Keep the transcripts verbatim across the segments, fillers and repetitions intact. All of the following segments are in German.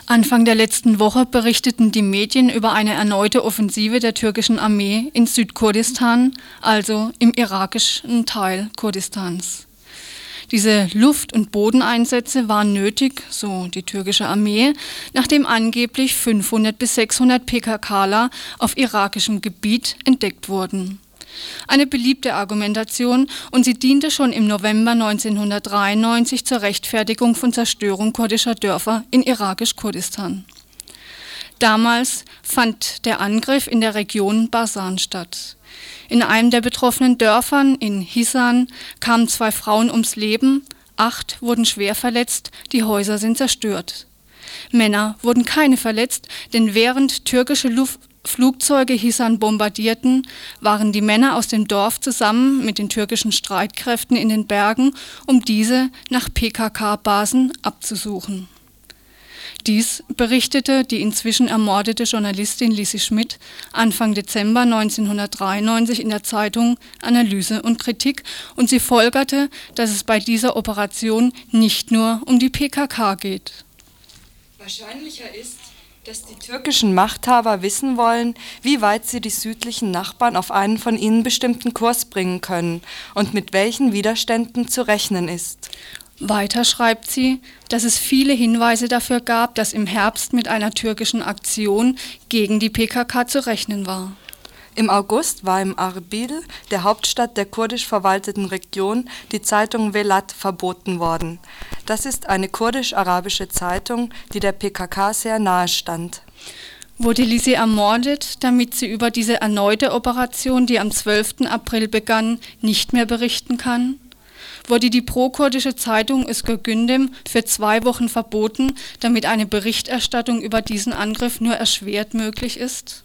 Anfang der letzten Woche berichteten die Medien über eine erneute Offensive der türkischen Armee in Südkurdistan, also im irakischen Teil Kurdistans. Diese Luft- und Bodeneinsätze waren nötig, so die türkische Armee, nachdem angeblich fünfhundert bis sechshundert PKKler auf irakischem Gebiet entdeckt wurden. Eine beliebte Argumentation, und sie diente schon im November neunzehnhundertdreiundneunzig zur Rechtfertigung von Zerstörung kurdischer Dörfer in irakisch-Kurdistan. Damals fand der Angriff in der Region Basan statt. In einem der betroffenen Dörfern in Hisan kamen zwei Frauen ums Leben, acht wurden schwer verletzt, die Häuser sind zerstört. Männer wurden keine verletzt, denn während türkische Luft Flugzeuge Hisan bombardierten, waren die Männer aus dem Dorf zusammen mit den türkischen Streitkräften in den Bergen, um diese nach P K K-Basen abzusuchen. Dies berichtete die inzwischen ermordete Journalistin Lissi Schmidt Anfang Dezember neunzehnhundertdreiundneunzig in der Zeitung Analyse und Kritik, und sie folgerte, dass es bei dieser Operation nicht nur um die P K K geht. Wahrscheinlicher ist, dass die türkischen Machthaber wissen wollen, wie weit sie die südlichen Nachbarn auf einen von ihnen bestimmten Kurs bringen können und mit welchen Widerständen zu rechnen ist. Weiter schreibt sie, dass es viele Hinweise dafür gab, dass im Herbst mit einer türkischen Aktion gegen die P K K zu rechnen war. Im August war im Arbil, der Hauptstadt der kurdisch verwalteten Region, die Zeitung Velat verboten worden. Das ist eine kurdisch-arabische Zeitung, die der P K K sehr nahe stand. Wurde Lissi ermordet, damit sie über diese erneute Operation, die am zwölften April begann, nicht mehr berichten kann? Wurde die pro-kurdische Zeitung Özgür Gündem für zwei Wochen verboten, damit eine Berichterstattung über diesen Angriff nur erschwert möglich ist?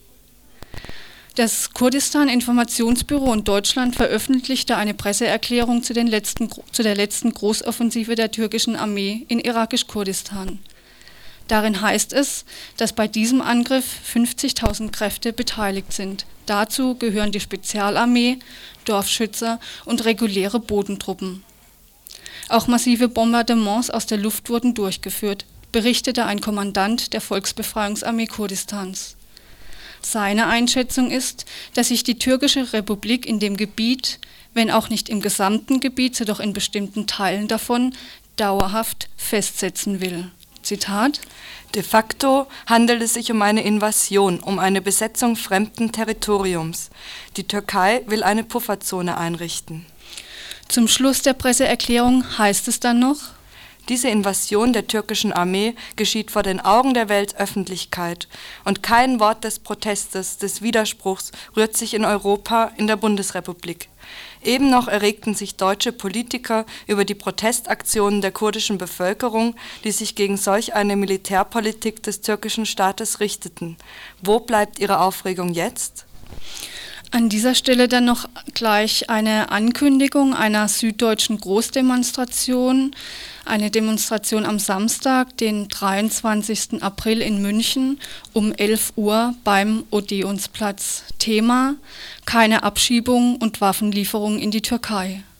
Das Kurdistan-Informationsbüro in Deutschland veröffentlichte eine Presseerklärung zu, den letzten, zu der letzten Großoffensive der türkischen Armee in irakisch-Kurdistan. Darin heißt es, dass bei diesem Angriff fünfzigtausend Kräfte beteiligt sind. Dazu gehören die Spezialarmee, Dorfschützer und reguläre Bodentruppen. Auch massive Bombardements aus der Luft wurden durchgeführt, berichtete ein Kommandant der Volksbefreiungsarmee Kurdistans. Seine Einschätzung ist, dass sich die türkische Republik in dem Gebiet, wenn auch nicht im gesamten Gebiet, so doch in bestimmten Teilen davon, dauerhaft festsetzen will. Zitat: De facto handelt es sich um eine Invasion, um eine Besetzung fremden Territoriums. Die Türkei will eine Pufferzone einrichten. Zum Schluss der Presseerklärung heißt es dann noch: Diese Invasion der türkischen Armee geschieht vor den Augen der Weltöffentlichkeit, und kein Wort des Protestes, des Widerspruchs rührt sich in Europa, in der Bundesrepublik. Eben noch erregten sich deutsche Politiker über die Protestaktionen der kurdischen Bevölkerung, die sich gegen solch eine Militärpolitik des türkischen Staates richteten. Wo bleibt ihre Aufregung jetzt? An dieser Stelle dann noch gleich eine Ankündigung einer süddeutschen Großdemonstration, eine Demonstration am Samstag, den dreiundzwanzigsten April in München um elf Uhr beim Odeonsplatz. Thema: keine Abschiebung und Waffenlieferung in die Türkei.